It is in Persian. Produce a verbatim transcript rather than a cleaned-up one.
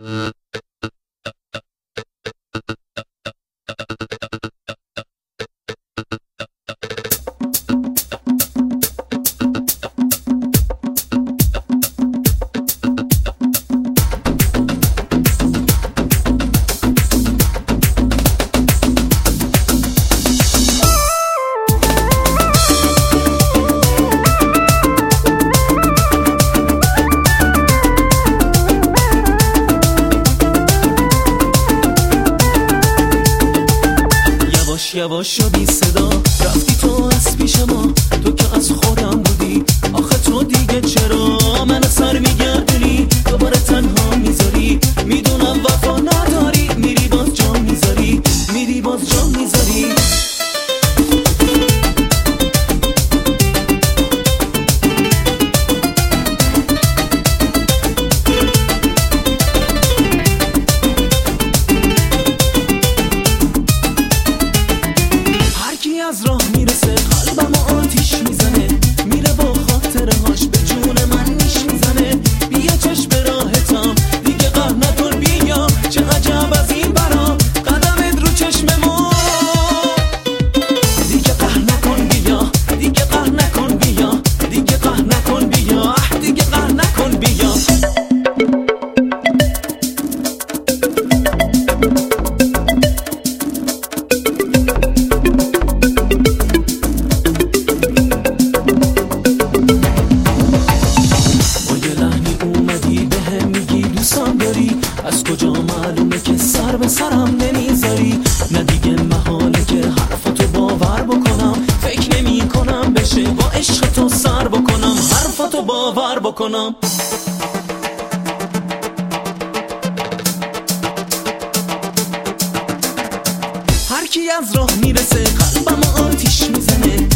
یواش شدی صدا رفتی تو از پیش ما، تو که از خودم بودی. آخه تو دیگه چرا من سر میگردونی، دوباره تنها میذاری. میدونم وفا نداری، میری باز جا میذاری، میری باز جا میذاری. از راه میرسه قلبم آتیش میزنه، میره با خاطره هاش به جون من نیش میزنه. بیا چشم به راهتم دیگه قهر نکن، بیا چه عجب از این برا قدمت رو چشم ما. دیگه قهر نکن بیا، دیگه قهر نکن بیا، دیگه قهر نکن بیا، دیگه قهر نکن بیا. از کجا معلومه که سر به سرم نمیذاری؟ نه دیگه محاله که حرفتو باور بکنم، فکر نمی کنم بشه با عشق تو سر بکنم، حرفتو باور بکنم. هر کی از راه میرسه قلبم آتیش میزنه،